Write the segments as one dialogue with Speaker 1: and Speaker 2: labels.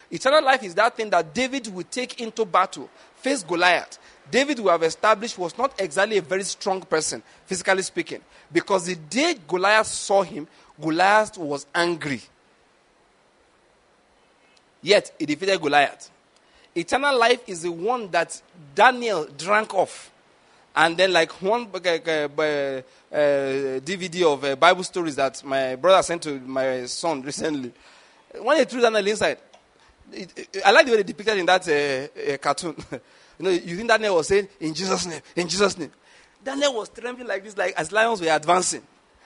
Speaker 1: Eternal life is that thing that David will take into battle, face Goliath. David, we have established, was not exactly a very strong person, physically speaking. Because the day Goliath saw him, Goliath was angry. Yet, he defeated Goliath. Eternal life is the one that Daniel drank off. And then like one DVD of Bible stories that my brother sent to my son recently. When he threw Daniel inside, I like the way they depicted in that cartoon. You think Daniel was saying, in Jesus' name, in Jesus' name. Daniel was trembling like this, like as lions were advancing.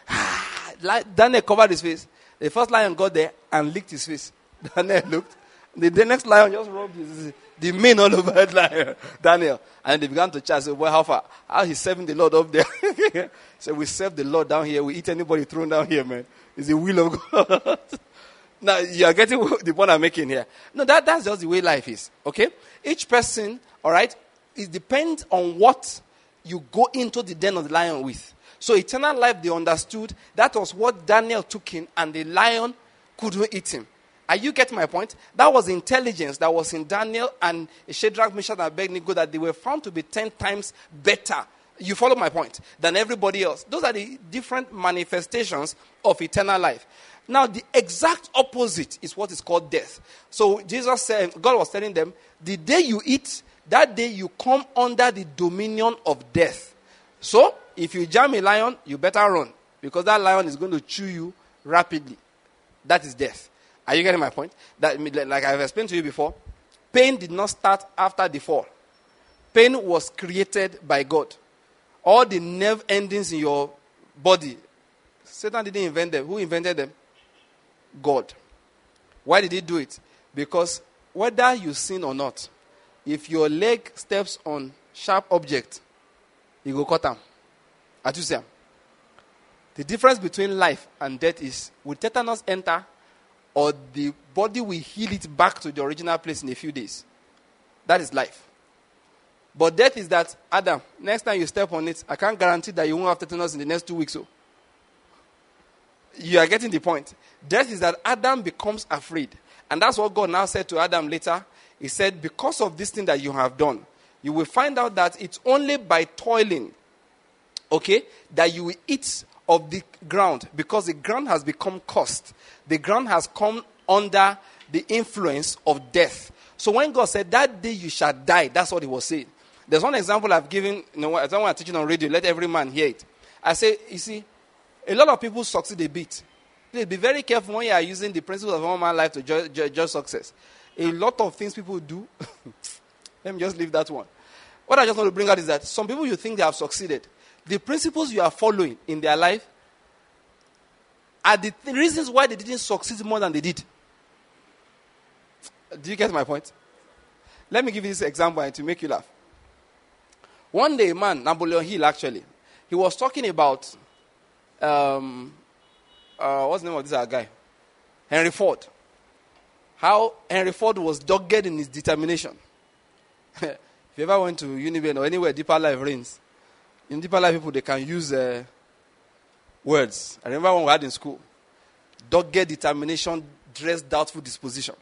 Speaker 1: Daniel covered his face. The first lion got there and licked his face. Daniel looked. The next lion just rubbed the mane all over Daniel. And they began to chat. So, well, how far? How he's serving the Lord up there. So we serve the Lord down here. We eat anybody thrown down here, man. It's the will of God. Now, you are getting the point I'm making here. No, that's just the way life is. Okay? Each person, all right, it depends on what you go into the den of the lion with. So eternal life, they understood that was what Daniel took in, and the lion couldn't eat him. Are you getting my point? That was intelligence that was in Daniel and Shadrach, Meshach, and Abednego, that they were found to be 10 times better. You follow my point? Than everybody else. Those are the different manifestations of eternal life. Now, the exact opposite is what is called death. So Jesus said, God was telling them, the day you eat, that day you come under the dominion of death. So, if you jam a lion, you better run, because that lion is going to chew you rapidly. That is death. Are you getting my point? That, like I've explained to you before, pain did not start after the fall. Pain was created by God. All the nerve endings in your body, Satan didn't invent them. Who invented them? God. Why did he do it? Because whether you sin or not, if your leg steps on sharp object, you go cut them. Atusiam. The difference between life and death is, will tetanus enter, or the body will heal it back to the original place in a few days? That is life. But death is that, Adam, next time you step on it, I can't guarantee that you won't have tetanus in the next 2 weeks. So, you are getting the point. Death is that Adam becomes afraid. And that's what God now said to Adam later. He said, because of this thing that you have done, you will find out that it's only by toiling, okay, that you will eat of the ground, because the ground has become cursed. The ground has come under the influence of death. So when God said, that day you shall die, that's what he was saying. There's one example I've given, I don't want to teach it on radio, let every man hear it. I say, you see, a lot of people succeed a bit. Please be very careful when you are using the principles of one man's life to judge success. A lot of things people do, let me just leave that one. What I just want to bring out is that some people, you think they have succeeded. The principles you are following in their life are the reasons why they didn't succeed more than they did. Do you get my point? Let me give you this example to make you laugh. One day, a man, Napoleon Hill actually, he was talking about, what's the name of this guy? Henry Ford. How Henry Ford was dogged in his determination. If you ever went to Uniben or anywhere Deeper Life reigns, in Deeper Life people, they can use words. I remember when we had in school, dogged determination, dress doubtful disposition.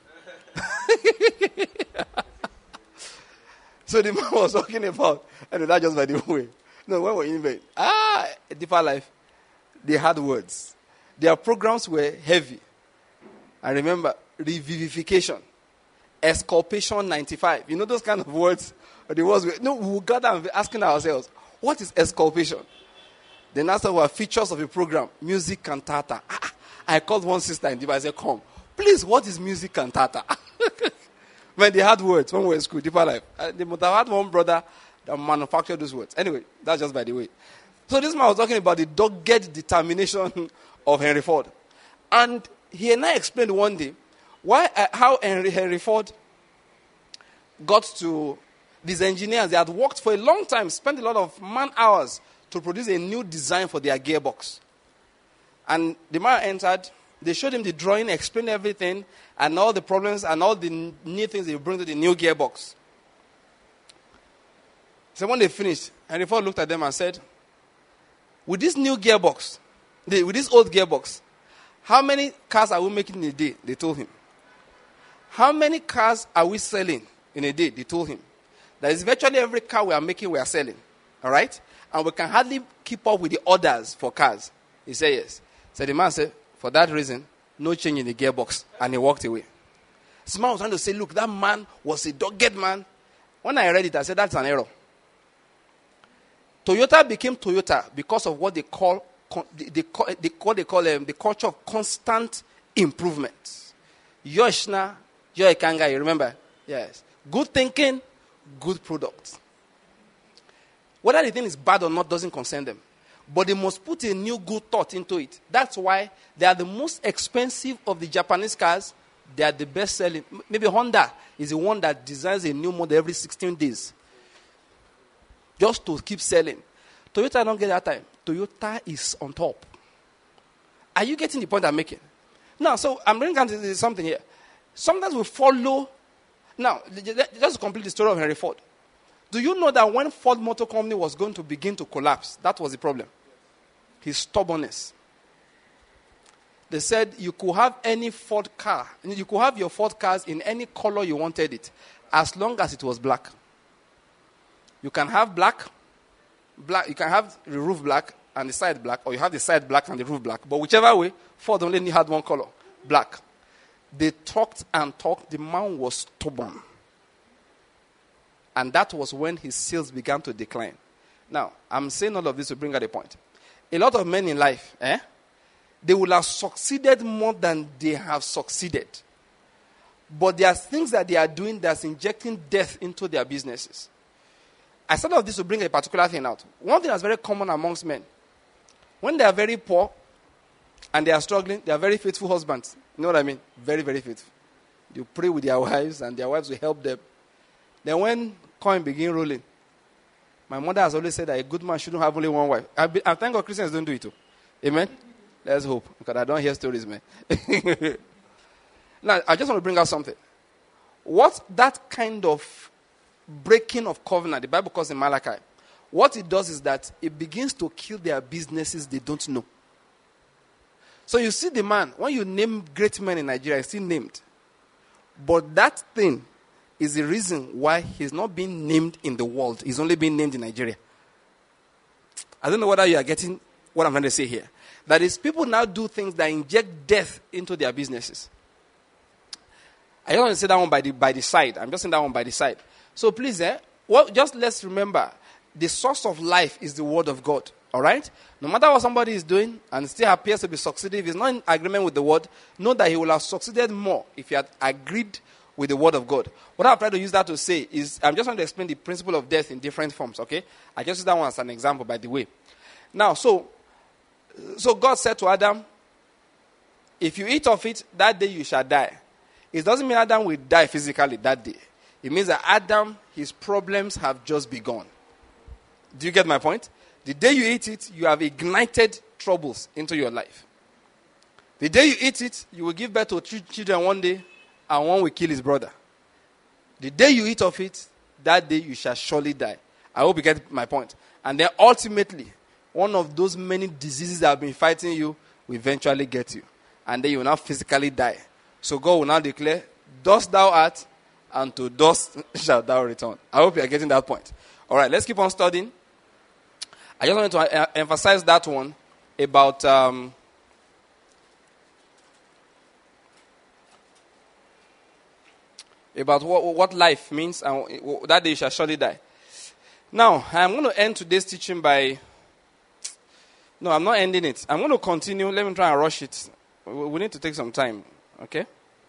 Speaker 1: So the man was talking about, and that just by the way. No, when we invade, Deeper Life, they had words. Their programs were heavy. I remember revivification, exculpation 95. You know those kind of words? The words we will gather and be asking ourselves, what is exculpation? Then after were features of a program, music cantata. I called one sister in Deeper. I said, come, please, what is music cantata? When they had words, when we were in school, Deeper Life, they must have had one brother that manufactured those words. Anyway, that's just by the way. So this man was talking about the dogged determination of Henry Ford. And he and I explained one day how Henry Ford got to these engineers. They had worked for a long time, spent a lot of man hours to produce a new design for their gearbox. And the man entered, they showed him the drawing, explained everything, and all the problems and all the new things they bring to the new gearbox. So when they finished, Henry Ford looked at them and said, with this new gearbox, with this old gearbox, how many cars are we making in a day? They told him. how many cars are we selling in a day? They told him. That is virtually every car we are making, we are selling. All right? And we can hardly keep up with the orders for cars. He said yes. So the man said, for that reason, no change in the gearbox. And he walked away. This man was trying to say, look, that man was a dogged man. When I read it, I said, that's an error. Toyota became Toyota because of what they call the culture of constant improvement. Yoshna, Yoikanga, you remember? Yes. Good thinking, good product. Whether the thing is bad or not doesn't concern them. But they must put a new good thought into it. That's why they are the most expensive of the Japanese cars. They are the best selling. Maybe Honda is the one that designs a new model every 16 days. Just to keep selling. Toyota don't get that time. Toyota is on top. Are you getting the point I'm making? Now, so I'm bringing down to something here. Sometimes we follow. Now, just to complete the story of Henry Ford. Do you know that when Ford Motor Company was going to begin to collapse, that was the problem? His stubbornness. They said you could have any Ford car. You could have your Ford cars in any color you wanted it, as long as it was black. You can have black. You can have the roof black and the side black, or you have the side black and the roof black. But whichever way, Ford only had one color, black. They talked and talked. The man was stubborn. And that was when his sales began to decline. Now, I'm saying all of this to bring out a point. A lot of men in life, they will have succeeded more than they have succeeded. But there are things that they are doing that's injecting death into their businesses. I said all of this to bring a particular thing out. One thing that's very common amongst men. When they are very poor and they are struggling, they are very faithful husbands. You know what I mean? Very, very faithful. They pray with their wives and their wives will help them. Then when coin begin rolling, my mother has always said that a good man shouldn't have only one wife. I thank God Christians don't do it too. Amen? Let's hope. Because I don't hear stories, man. Now, I just want to bring out something. What that kind of breaking of covenant, the Bible calls it Malachi, what it does is that it begins to kill their businesses they don't know. So you see the man, when you name great men in Nigeria, he's still named. But that thing is the reason why he's not being named in the world. He's only being named in Nigeria. I don't know whether you are getting what I'm trying to say here. That is, people now do things that inject death into their businesses. I don't want to say that one by the side. I'm just saying that one by the side. So please, just let's remember, the source of life is the word of God. All right? No matter what somebody is doing and still appears to be succeeding, if he's not in agreement with the word, know that he will have succeeded more if he had agreed with the word of God. What I've tried to use that to say is, I'm just trying to explain the principle of death in different forms, okay? I just use that one as an example, by the way. Now, so God said to Adam, if you eat of it, that day you shall die. It doesn't mean Adam will die physically that day. It means that Adam, his problems have just begun. Do you get my point? The day you eat it, you have ignited troubles into your life. The day you eat it, you will give birth to 3 children one day, and one will kill his brother. The day you eat of it, that day you shall surely die. I hope you get my point. And then ultimately, one of those many diseases that have been fighting you will eventually get you. And then you will now physically die. So God will now declare, dust thou art, and to dust shalt thou return. I hope you are getting that point. All right, let's keep on studying. I just wanted to emphasize that one about what life means, and that day you shall surely die. Now, I'm going to end today's teaching by... No, I'm not ending it. I'm going to continue. Let me try and rush it. We need to take some time, okay?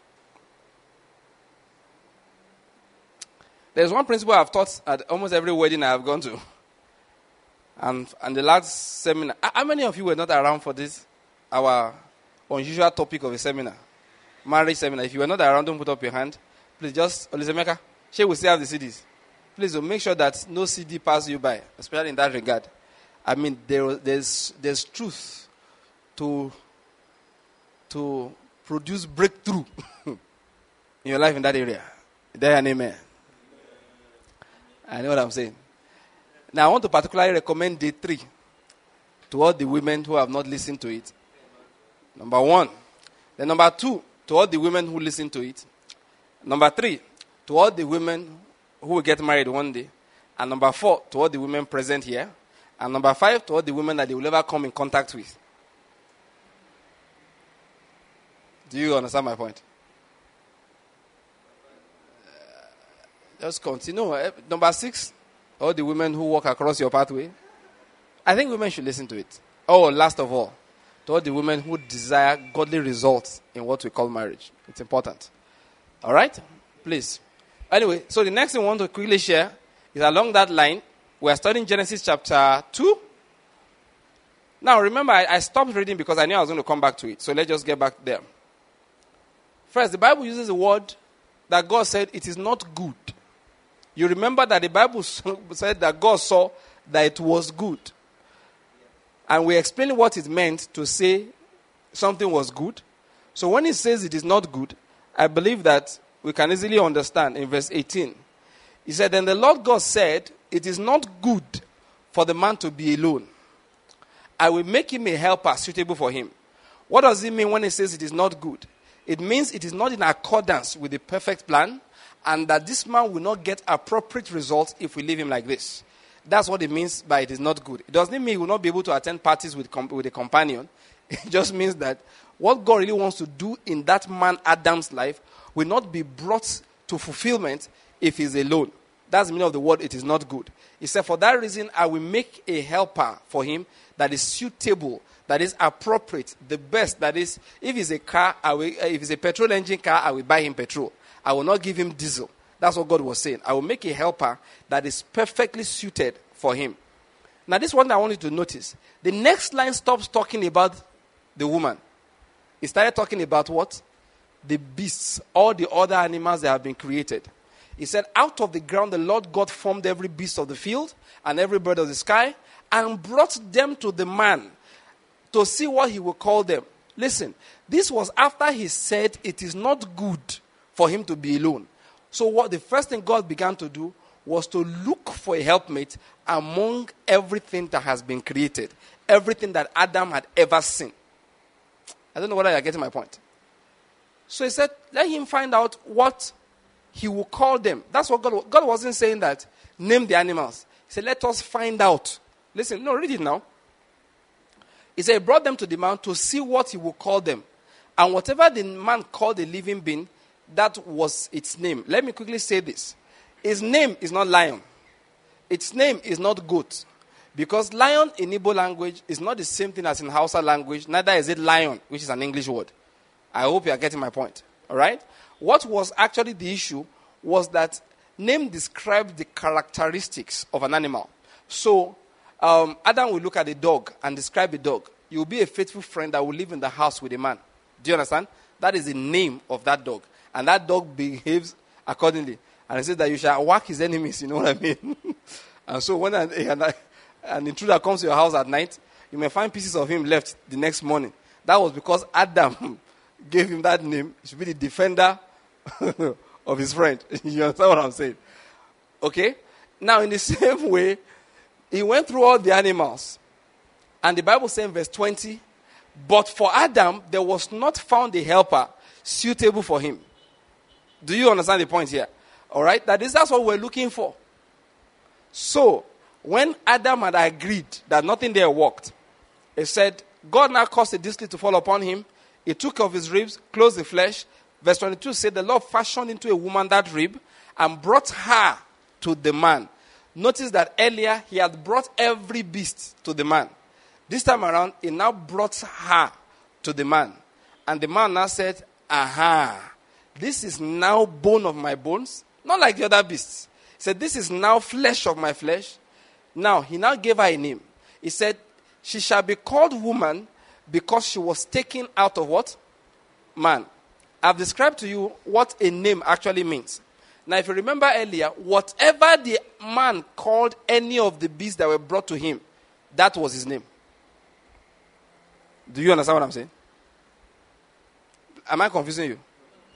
Speaker 1: There's one principle I've taught at almost every wedding I have gone to. And the last seminar... How many of you were not around for this, our unusual topic of a seminar? Marriage seminar. If you were not around, don't put up your hand. Please just, Olizemeka, she will still have the CDs. Please make sure that no CD passes you by, especially in that regard. I mean, there's truth to produce breakthrough in your life in that area. There and amen. I know what I'm saying. Now, I want to particularly recommend day 3 to all the women who have not listened to it. Number 1. Then number 2, to all the women who listen to it. Number 3, to all the women who will get married one day. And number 4, to all the women present here. And number 5, to all the women that they will ever come in contact with. Do you understand my point? Just continue. Number 6, all the women who walk across your pathway. I think women should listen to it. Oh, last of all, to all the women who desire godly results in what we call marriage. It's important. All right? Please. Anyway, so the next thing I want to quickly share is along that line. We are studying Genesis chapter 2. Now, remember, I stopped reading because I knew I was going to come back to it. So let's just get back there. First, the Bible uses the word that God said it is not good. You remember that the Bible said that God saw that it was good. And we explained what it meant to say something was good. So when it says it is not good, I believe that we can easily understand in verse 18. He said, then the Lord God said, it is not good for the man to be alone. I will make him a helper suitable for him. What does it mean when it says it is not good? It means it is not in accordance with the perfect plan, and that this man will not get appropriate results if we leave him like this. That's what it means by it is not good. It doesn't mean he will not be able to attend parties with a companion. It just means that what God really wants to do in that man Adam's life will not be brought to fulfillment if he's alone. That's the meaning of the word, it is not good. He said, for that reason, I will make a helper for him that is suitable, that is appropriate, the best. That is, if it's a car, if it's a petrol engine car, I will buy him petrol. I will not give him diesel. That's what God was saying. I will make a helper that is perfectly suited for him. Now, this one I want you to notice. The next line stops talking about the woman. He started talking about what? The beasts, all the other animals that have been created. He said, out of the ground the Lord God formed every beast of the field and every bird of the sky and brought them to the man to see what he would call them. Listen, this was after he said it is not good for him to be alone. So what the first thing God began to do was to look for a helpmate among everything that has been created. Everything that Adam had ever seen. I don't know whether you're getting my point. So he said, let him find out what he will call them. That's what God wasn't saying that, name the animals. He said, let us find out. Listen, no, read it now. He said, he brought them to the man to see what he will call them. And whatever the man called a living being, that was its name. Let me quickly say this. His name is not lion. Its name is not goat. Because lion in Igbo language is not the same thing as in Hausa language. Neither is it lion, which is an English word. I hope you are getting my point. All right? What was actually the issue was that name described the characteristics of an animal. So, Adam will look at a dog and describe a dog. You will be a faithful friend that will live in the house with a man. Do you understand? That is the name of that dog. And that dog behaves accordingly. And it says that you shall whack his enemies, you know what I mean? And so when an intruder comes to your house at night, you may find pieces of him left the next morning. That was because Adam gave him that name. He should be the defender of his friend. You understand what I'm saying? Okay? Now, in the same way, he went through all the animals. And the Bible says in verse 20, but for Adam, there was not found a helper suitable for him. Do you understand the point here? All right? That's what we're looking for. So, when Adam had agreed that nothing there worked, he said, God now caused a disease to fall upon him. He took of his ribs, closed the flesh. Verse 22 said, the Lord fashioned into a woman that rib and brought her to the man. Notice that earlier he had brought every beast to the man. This time around, he now brought her to the man. And the man now said, aha, this is now bone of my bones. Not like the other beasts. He said, this is now flesh of my flesh. Now, he now gave her a name. He said, she shall be called woman because she was taken out of what? Man. I've described to you what a name actually means. Now, if you remember earlier, whatever the man called any of the beasts that were brought to him, that was his name. Do you understand what I'm saying? Am I confusing you?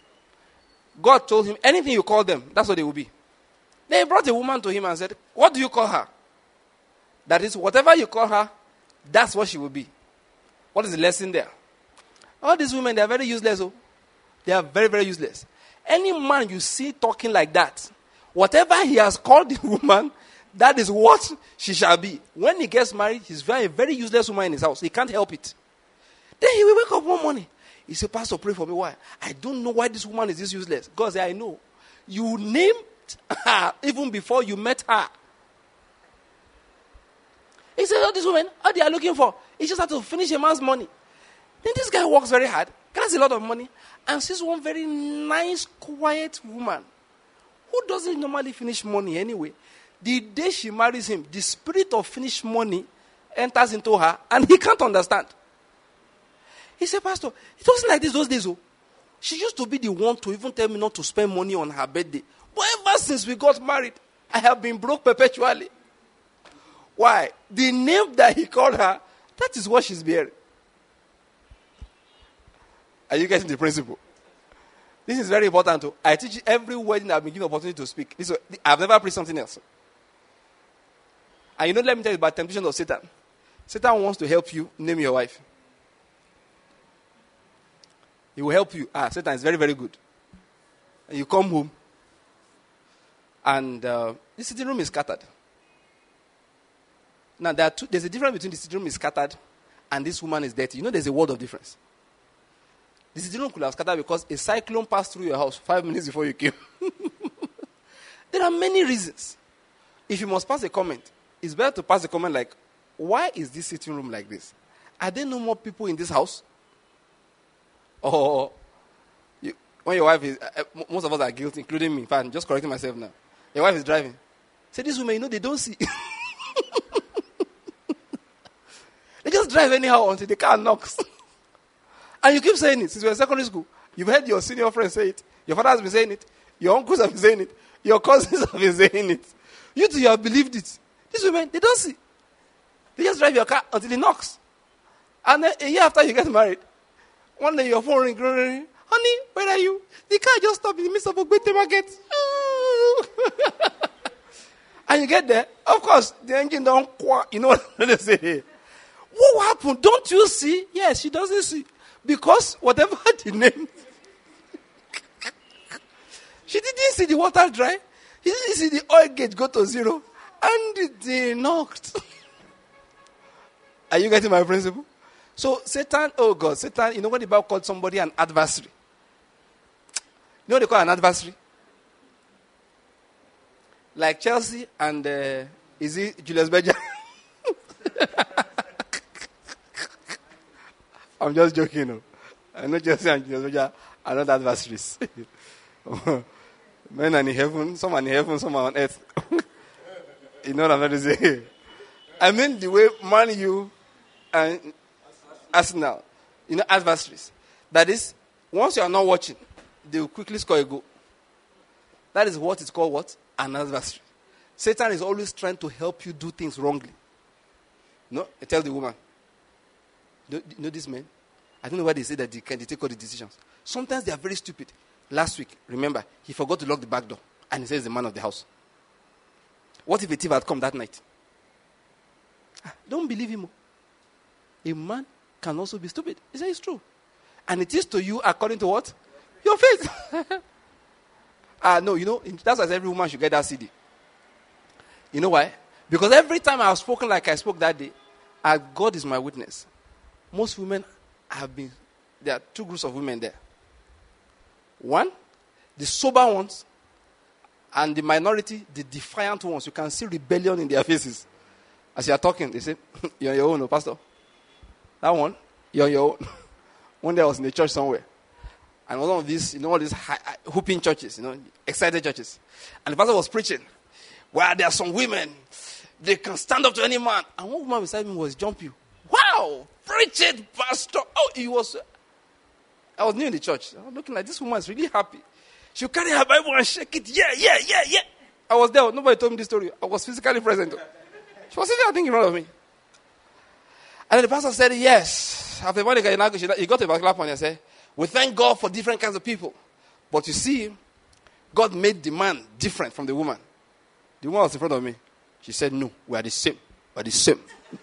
Speaker 1: God told him, anything you call them, that's what they will be. They brought a woman to him and said, what do you call her? That is, whatever you call her, that's what she will be. What is the lesson there? All these women, they are very useless. Oh. They are very, very useless. Any man you see talking like that, whatever he has called the woman, that is what she shall be. When he gets married, he's a very useless woman in his house. He can't help it. Then he will wake up one morning. He said, Pastor, pray for me. Why? I don't know why this woman is this useless. God said, I know. You named her even before you met her. He said, this woman, all they are looking for, he just had to finish a man's money. Then this guy works very hard, gets a lot of money, and sees one very nice, quiet woman who doesn't normally finish money anyway. The day she marries him, the spirit of finished money enters into her, and he can't understand. He said, Pastor, it wasn't like this those days. Oh. She used to be the one to even tell me not to spend money on her birthday. But ever since we got married, I have been broke perpetually. Why? The name that he called her, that is what she's bearing. Are you getting the principle? This is very important too. I teach every wedding I've been given opportunity to speak. I've never preached something else. And let me tell you about temptation of Satan. Satan wants to help you name your wife. He will help you. Satan is very, very good. And you come home, and the sitting room is scattered. Now, there's a difference between the sitting room is scattered and this woman is dirty. There's a world of difference. The sitting room could have scattered because a cyclone passed through your house 5 minutes before you came. There are many reasons. If you must pass a comment, it's better to pass a comment like, why is this sitting room like this? Are there no more people in this house? Or when your wife is, most of us are guilty, including me. In fact, I'm just correcting myself now. Your wife is driving. Say, this woman, they don't see. They just drive anyhow until the car knocks. And you keep saying it. Since we're in secondary school, you've heard your senior friends say it. Your father has been saying it. Your uncles have been saying it. Your cousins have been saying it. You too, you have believed it. These women, they don't see. They just drive your car until it knocks. And then a year after you get married, one day your phone rings. Honey, where are you? The car just stopped in the midst of a Ogbete market. And you get there, of course, the engine don't quack. You know what they say? What happened? Don't you see? Yes, she doesn't see. Because whatever the name, she didn't see the water dry. She didn't see the oil gauge go to zero. And they knocked. Are you getting my principle? So Satan, Satan, what the Bible called somebody an adversary? You know what they call an adversary? Like Chelsea and, is it Julius Berger? I'm just joking. No? I know Chelsea and Julius Berger are not adversaries. Men are in heaven, some are in heaven, some are on earth. You know what I'm trying to say? I mean the way Man U and Arsenal, adversaries. That is, once you are not watching, they will quickly score a goal. That is what is called what? An adversary. Satan is always trying to help you do things wrongly. No, I tell the woman, you know this man? I don't know why they say that they take all the decisions. Sometimes they are very stupid. Last week, remember, he forgot to lock the back door. And he says the man of the house. What if a thief had come that night? Don't believe him. A man can also be stupid. He says it's true. And it is to you according to what? Your faith. No, that's why every woman should get that CD. You know why? Because every time I have spoken like I spoke that day, God is my witness. Most women there are two groups of women there. One, the sober ones, and the minority, the defiant ones. You can see rebellion in their faces. As you are talking, they say, you're on your own, Pastor. That one, you're on your own. One day I was in a church somewhere. And one of these, all these whooping churches, excited churches. And the pastor was preaching. Well, there are some women, they can stand up to any man. And one woman beside me was jumping. Wow, preach it, Pastor. I was new in the church. I was looking like, this woman is really happy. She'll carry her Bible and shake it. Yeah. I was there. Nobody told me this story. I was physically present. She was sitting there thinking in front of me. And then the pastor said, yes. After the morning, he got a particular point and said, we thank God for different kinds of people. But you see, God made the man different from the woman. The woman was in front of me. She said, no, we are the same. We are the same.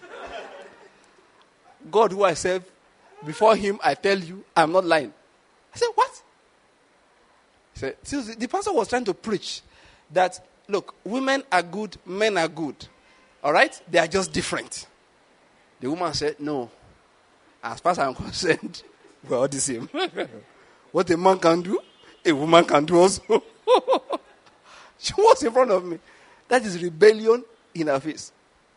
Speaker 1: God who I serve, before him, I tell you, I'm not lying. I said, what? He So the pastor was trying to preach that, look, women are good, men are good. All right? They are just different. The woman said, no. As far as I'm concerned, we're all the same. What a man can do, a woman can do also. She was in front of me. That is rebellion in her face.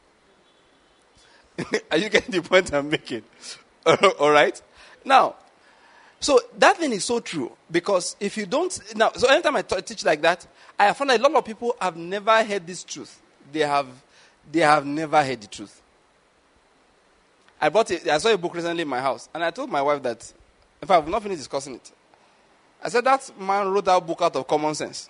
Speaker 1: Are you getting the point I'm making? All right? Now, so that thing is so true. Because if you don't... Now, so anytime I teach like that, I have found that a lot of people have never heard this truth. They have never heard the truth. I saw a book recently in my house. And I told my wife that, in fact, I've not finished discussing it. I said, that man wrote that book out of common sense.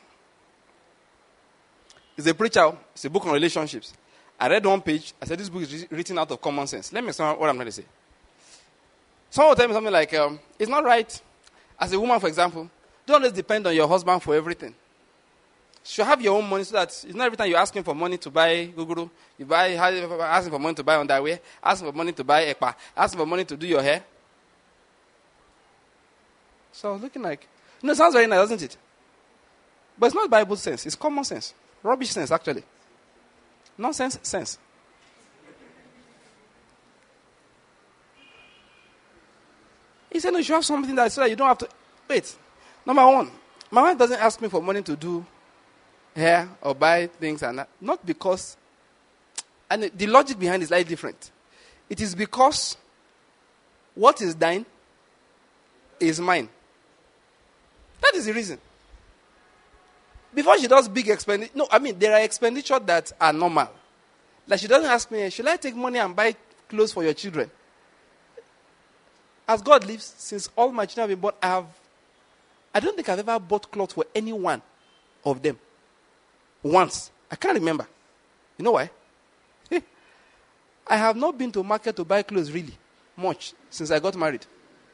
Speaker 1: He's a preacher. It's a book on relationships. I read one page. I said, this book is written out of common sense. Let me explain what I'm trying to say. Someone will tell me something like, it's not right. As a woman, for example, don't always depend on your husband for everything. You should have your own money so that it's not every time you ask him for money to buy Google, ask him for money to buy underwear, ask him for money to buy EPA, ask him for money to do your hair. So I was looking like, it sounds very nice, doesn't it? But it's not Bible sense. It's common sense. Rubbish sense, actually. Nonsense sense. He said, no, you should have something that so that you don't have to... Wait. Number one, my wife doesn't ask me for money to do hair or buy things and that. Not because... And the logic behind it is slightly different. It is because what is thine is mine. That is the reason. Before she does big expenditure... No, I mean, there are expenditures that are normal. Like she doesn't ask me, should I take money and buy clothes for your children? As God lives, since all my children have been born, I don't think I've ever bought clothes for any one of them. Once. I can't remember. You know why? I have not been to market to buy clothes really much since I got married.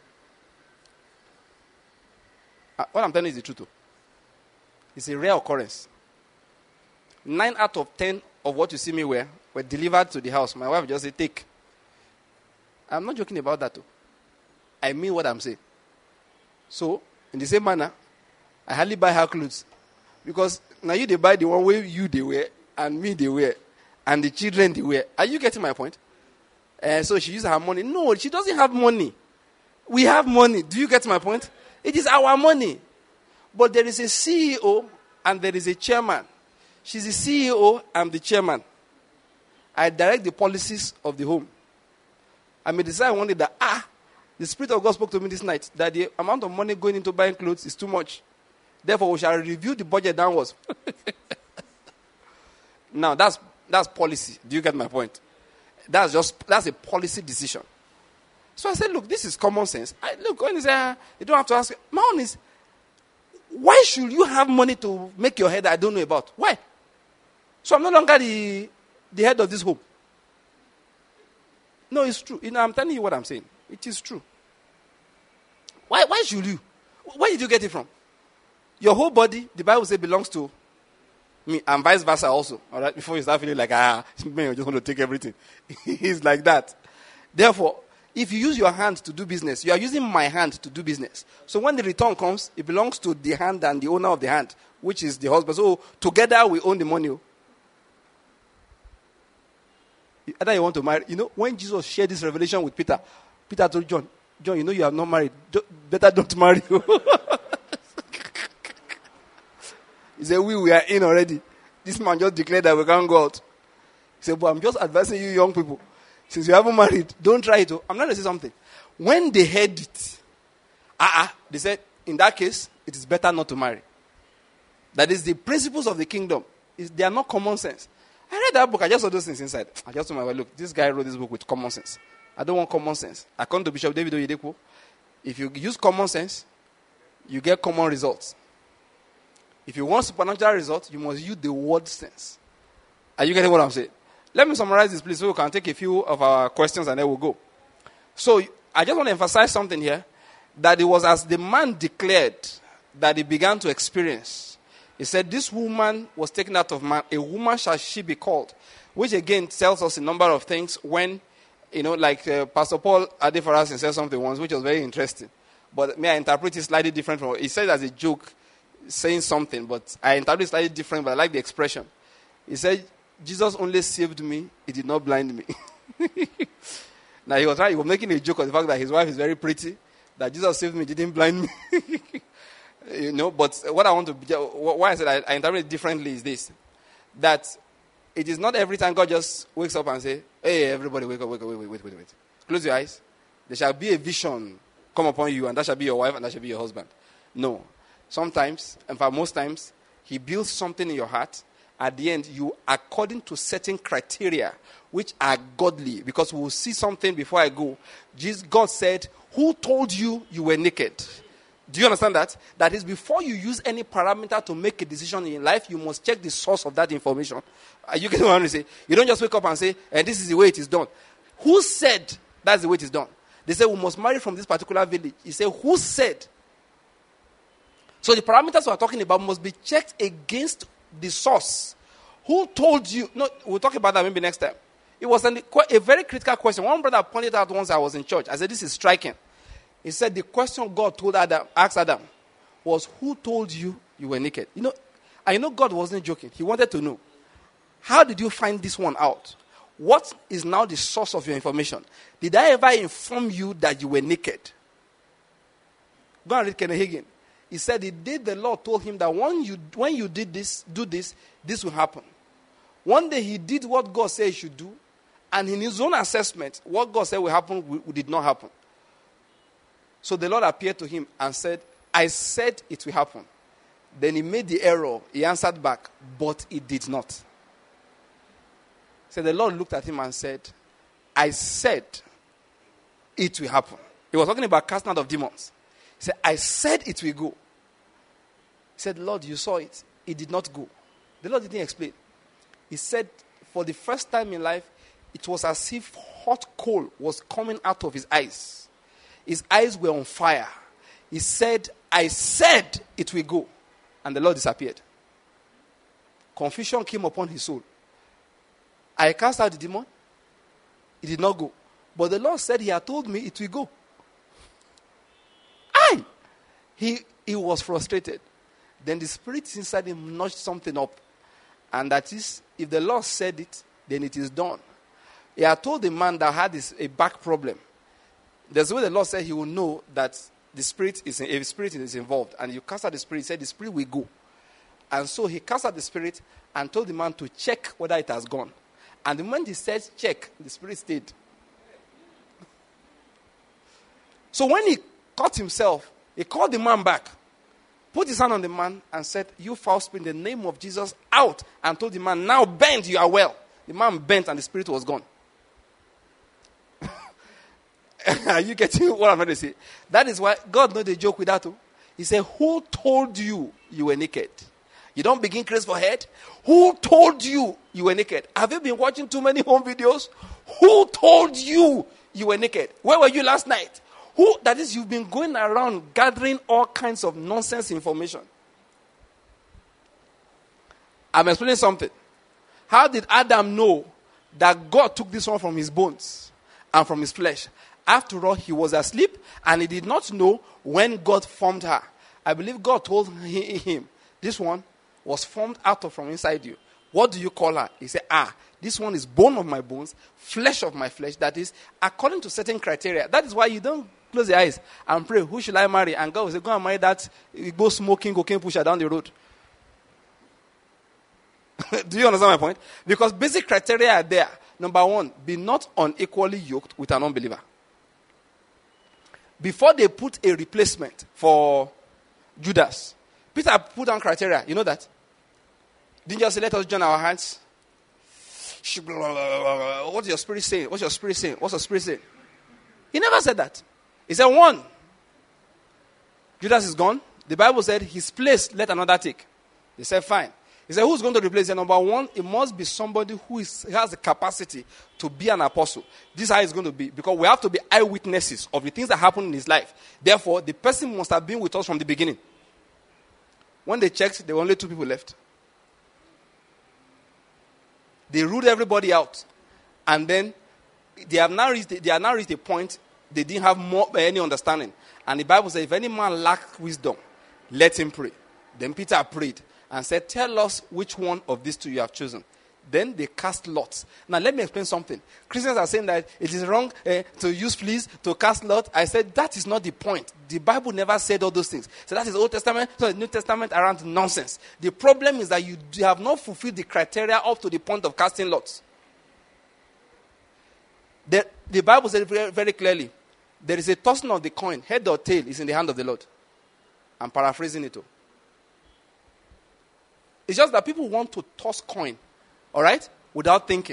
Speaker 1: What I'm telling you is the truth. Though. It's a rare occurrence. 9 out of 10 of what you see me wear were delivered to the house. My wife just said, take. I'm not joking about that. Though. I mean what I'm saying. So, in the same manner, I hardly buy her clothes. Because now they buy the one way they wear, and me they wear, and the children they wear. Are you getting my point? So she uses her money. No, she doesn't have money. We have money. Do you get my point? It is our money. But there is a CEO and there is a chairman. She's the CEO, I'm the chairman. I direct the policies of the home. I may decide one day that, the Spirit of God spoke to me this night that the amount of money going into buying clothes is too much. Therefore, we shall review the budget downwards. Now, that's policy. Do you get my point? That's a policy decision. So I said, look, this is common sense. Look, when you say, you don't have to ask. My own is, why should you have money to make your head I don't know about? Why? So I'm no longer the head of this home. No, it's true. I'm telling you what I'm saying. It is true. Why should you? Where did you get it from? Your whole body, the Bible says, belongs to me, and vice versa also. All right, before you start feeling like, man, you just want to take everything. It's like that. Therefore, if you use your hand to do business, you are using my hand to do business. So when the return comes, it belongs to the hand and the owner of the hand, which is the husband. So together we own the money. Either you want to marry. You know, when Jesus shared this revelation with Peter, Peter told John, you know you are not married. Better don't marry. He said, we are in already. This man just declared that we can't go out. He said, but I'm just advising you young people. Since you haven't married, don't try it. I'm not going to say something. When they heard it, they said, in that case, it is better not to marry. That is the principles of the kingdom. They are not common sense. I read that book. I just saw those things inside. I just told my wife, look, this guy wrote this book with common sense. I don't want common sense. I come to Bishop David Oyedepo. If you use common sense, you get common results. If you want supernatural results, you must use the word sense. Are you getting what I'm saying? Let me summarize this, please, so we can take a few of our questions and then we'll go. So, I just want to emphasize something here. That it was as the man declared that he began to experience. He said, this woman was taken out of man. A woman shall she be called. Which again tells us a number of things when, like Pastor Paul Adefarasin said something once, which was very interesting. But may I interpret it slightly different from what he said as a joke. saying something, but I interpreted it slightly different, but I like the expression. He said, Jesus only saved me, he did not blind me. Now he was making a joke of the fact that his wife is very pretty, that Jesus saved me, didn't blind me. But what I want to, why I said I interpret it differently is this, that it is not every time God just wakes up and say, hey, everybody wake up, wait. Close your eyes. There shall be a vision come upon you, and that shall be your wife, and that shall be your husband. No. Sometimes, in fact most times, he builds something in your heart. At the end, you, according to certain criteria, which are godly, because we will see something before I go. God said, who told you you were naked? Do you understand that? That is, before you use any parameter to make a decision in life, you must check the source of that information. You get what I'm saying? You don't just wake up and say, and this is the way it is done. Who said that's the way it is done? They say, we must marry from this particular village. He said, who said? So the parameters we are talking about must be checked against the source. Who told you? No, we'll talk about that maybe next time. It was a very critical question. One brother pointed out once I was in church. I said, this is striking. He said, the question God asked Adam was, who told you you were naked? I know God wasn't joking. He wanted to know. How did you find this one out? What is now the source of your information? Did I ever inform you that you were naked? Go and read Kenneth Hagin. He said the day the Lord told him that when you do this will happen. One day he did what God said he should do, and in his own assessment, what God said will happen did not happen. So the Lord appeared to him and said, I said it will happen. Then he made the error. He answered back, but it did not. So the Lord looked at him and said, I said it will happen. He was talking about casting out of demons. He said, I said it will go. He said, Lord, you saw it. It did not go. The Lord didn't explain. He said, for the first time in life, it was as if hot coal was coming out of his eyes. His eyes were on fire. He said, I said it will go. And the Lord disappeared. Confusion came upon his soul. I cast out the demon. It did not go. But the Lord said he had told me it will go. He was frustrated. Then the spirit inside him nudged something up. And that is, if the Lord said it, then it is done. He had told the man that had a back problem. There's a way the Lord said he will know that the spirit is involved. And you cast out the spirit, he said the spirit will go. And so he cast out the spirit and told the man to check whether it has gone. And the moment he said check, the spirit stayed. So when he caught himself, he called the man back, put his hand on the man and said, you foul spirit, in the name of Jesus, out. And told the man, now bend, you are well. The man bent and the spirit was gone. Are you getting what I'm trying to say? That is why God knows the joke with that too. He said, who told you you were naked? You don't begin craze for head. Who told you you were naked? Have you been watching too many home videos? Who told you you were naked? Where were you last night? That is, you've been going around gathering all kinds of nonsense information. I'm explaining something. How did Adam know that God took this one from his bones and from his flesh? After all, he was asleep and he did not know when God formed her. I believe God told him, this one was formed from inside you. What do you call her? He said, this one is bone of my bones, flesh of my flesh. That is, according to certain criteria. That is why you don't close your eyes and pray, who should I marry? And God will say, go and marry that go smoking cocaine pusher down the road. Do you understand my point? Because basic criteria are there. Number one, be not unequally yoked with an unbeliever. Before they put a replacement for Judas, Peter put down criteria. You know that? Didn't you say, let us join our hands? What's your spirit saying? What's your spirit saying? What's your spirit saying? He never said that. He said, one, Judas is gone. The Bible said, his place let another take. He said, fine. He said, who's going to replace him? Number one, it must be somebody who has the capacity to be an apostle. This is how it's going to be. Because we have to be eyewitnesses of the things that happen in his life. Therefore, the person must have been with us from the beginning. When they checked, there were only 2 people left. They ruled everybody out. And then they have now reached a point they didn't have any understanding. And the Bible says, if any man lack wisdom, let him pray. Then Peter prayed and said, tell us which one of these two you have chosen. Then they cast lots. Now let me explain something. Christians are saying that it is wrong to use fleas, to cast lots. I said that is not the point. The Bible never said all those things. So that is Old Testament, so the New Testament around nonsense. The problem is that you have not fulfilled the criteria up to the point of casting lots. The Bible said very, very clearly, there is a tossing of the coin, head or tail is in the hand of the Lord. I'm paraphrasing it too. It's just that people want to toss coin, all right, without thinking.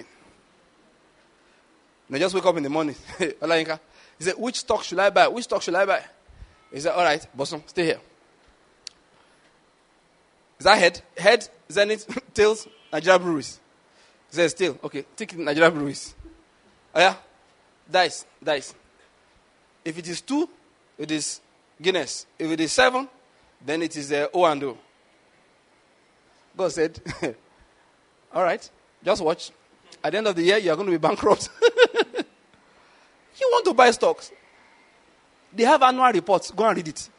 Speaker 1: They just wake up in the morning. He said, which stock should I buy? Which stock should I buy? He said, all right, Bosom, stay here. Is that head? Head, Zenith, tails, Nigeria Breweries. He says, tail. Okay, take it Nigeria Breweries. Oh yeah? Dice. If it is 2, it is Guinness. If it is 7, then it is O&O. God said, all right, just watch. At the end of the year, you are going to be bankrupt. You want to buy stocks. They have annual reports. Go and read it.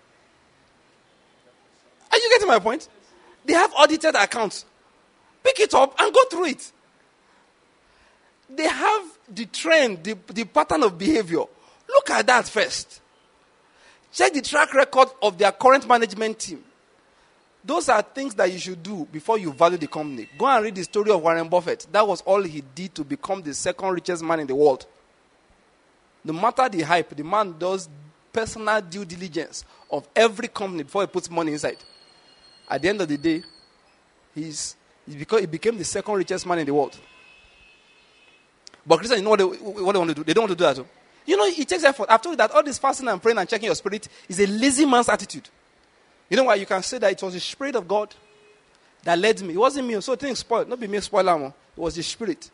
Speaker 1: Are you getting my point? They have audited accounts. Pick it up and go through it. They have the trend, the pattern of behavior. Look at that first. Check the track record of their current management team. Those are things that you should do before you value the company. Go and read the story of Warren Buffett. That was all he did to become the second richest man in the world. No matter the hype, the man does personal due diligence of every company before he puts money inside. At the end of the day, he became the second richest man in the world. But Christians, you know what they want to do? They don't want to do that. You know, it takes effort. I've told you that all this fasting and praying and checking your spirit is a lazy man's attitude. You know why? You can say that it was the Spirit of God that led me. It wasn't me. So things spoiled. Not be me spoiler. It was the Spirit.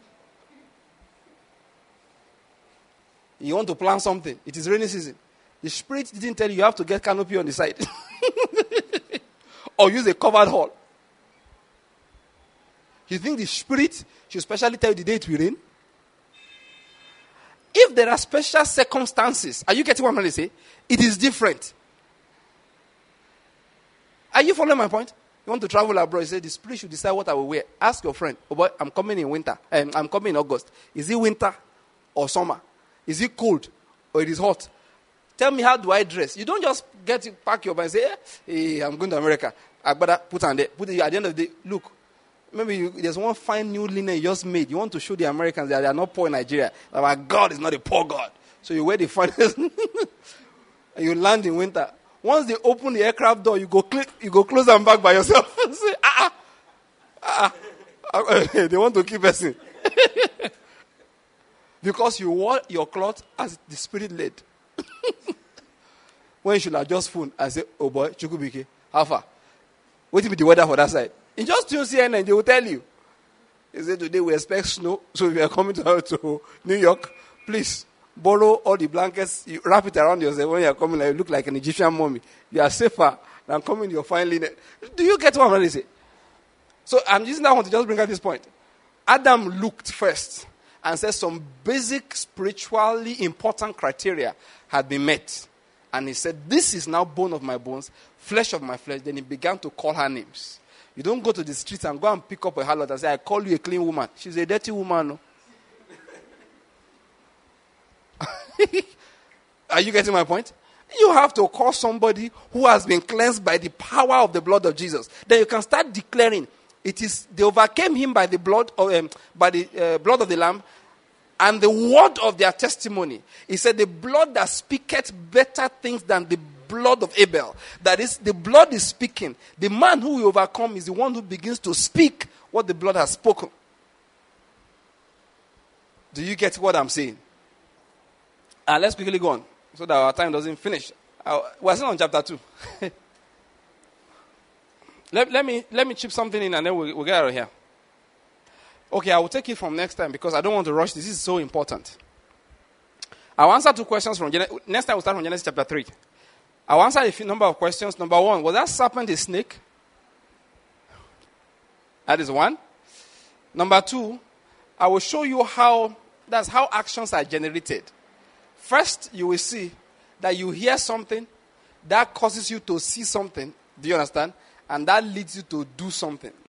Speaker 1: You want to plan something. It is rainy season. The Spirit didn't tell you have to get canopy on the side. Or use a covered hall. You think the Spirit should specially tell you the day it will rain? If there are special circumstances, are you getting what I'm trying to say? It is different. Are you following my point? You want to travel abroad, you say, the Spirit should decide what I will wear. Ask your friend, oh boy, I'm coming in winter. I'm coming in August. Is it winter or summer? Is it cold or it is hot? Tell me, how do I dress? You don't just pack your bag and say, hey, I'm going to America. I better put on there. Put it at the end of the day. Look, maybe there's one fine new linen you just made. You want to show the Americans that they are not poor in Nigeria. That our God is not a poor God. So you wear the finest and you land in winter. Once they open the aircraft door, you go close them back by yourself. Say, they want to keep us in. Because you wore your cloth as the Spirit led. When you should adjust phone, I say, oh boy, Chukubike, how far? Wait till the weather for that side. In just tune CNN, they will tell you. They say today we expect snow, so if you are coming to New York, please borrow all the blankets, you wrap it around yourself. When you are coming, you look like an Egyptian mummy. You are safer than coming in your fine linen. Do you get what I'm trying to say? So I'm using that one to just bring out this point. Adam looked first and said some basic spiritually important criteria had been met. And he said, this is now bone of my bones, flesh of my flesh. Then he began to call her names. You don't go to the streets and go and pick up a harlot and say, I call you a clean woman. She's a dirty woman. No? Are you getting my point? You have to call somebody who has been cleansed by the power of the blood of Jesus. Then you can start declaring, they overcame him by the blood of blood of the Lamb and the word of their testimony. He said, the blood that speaketh better things than the blood of Abel. That is, the blood is speaking. The man who will overcome is the one who begins to speak what the blood has spoken. Do you get what I'm saying? Let's quickly go on so that our time doesn't finish. We're still on chapter 2. let me chip something in and then we'll get out of here. Okay, I will take it from next time because I don't want to rush this. This is so important. I'll answer 2 questions from Genesis. Next time we'll start from Genesis chapter 3. I'll answer a number of questions. Number 1, was that serpent a snake? That is 1. Number 2, I will show you how actions are generated. First, you will see that you hear something that causes you to see something. Do you understand? and that leads you to do something.